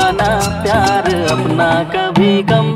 ना प्यार अपना कभी गम।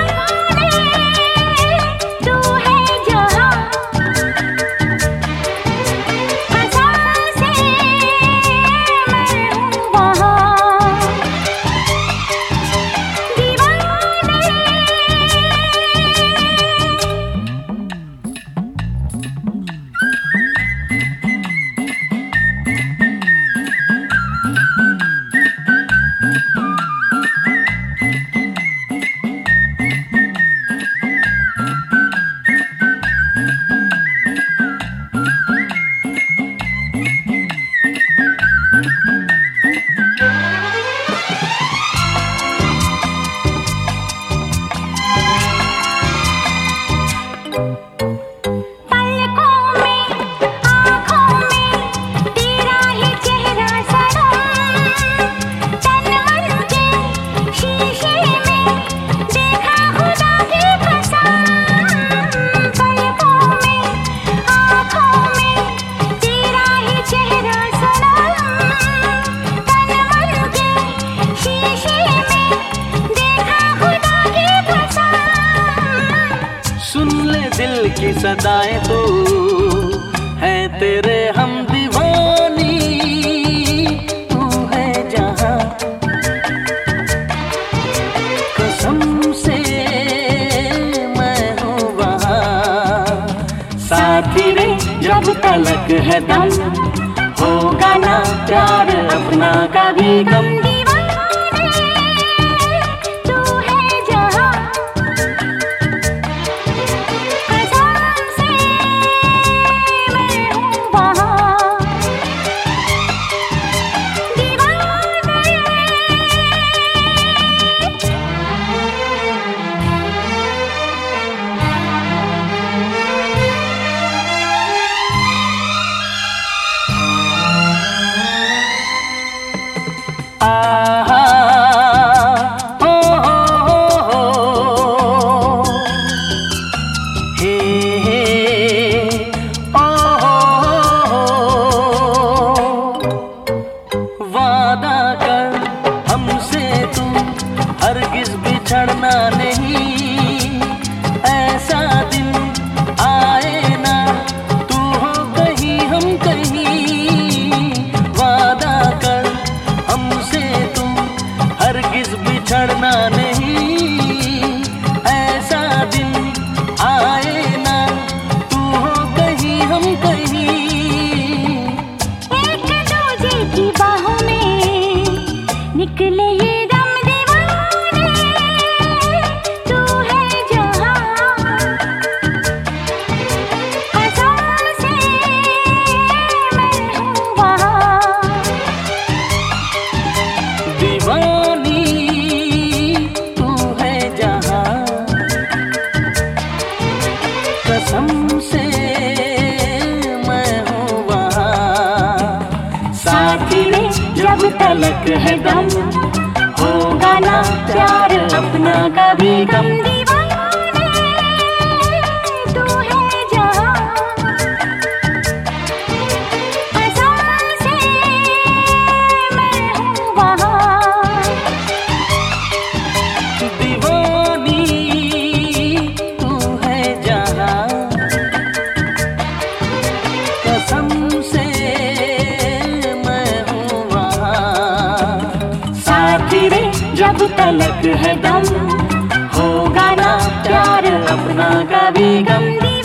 दिल की सदाएं तो है तेरे हम दीवानी, तू है जहां कसम से मैं हूँ वहां। साथी रे जब तलक है दम, होगा ना प्यार अपना कभी गम। हरगिज़ बिछड़ना नहीं, ऐसा दिन आए ना तू हो कहीं हम कहीं। वादा कर हमसे तू हरगिज़ बिछड़ना नहीं, ऐसा दिन आए ना तू हो कहीं हम कहीं। एक दूजे की बाहों में निकले से मैं हूँ वहाँ। साथी रे जब तलक है दम, होगा ना प्यार अपना कभी गम। जब तलक है दम, होगा ना प्यार अपना कभी गम।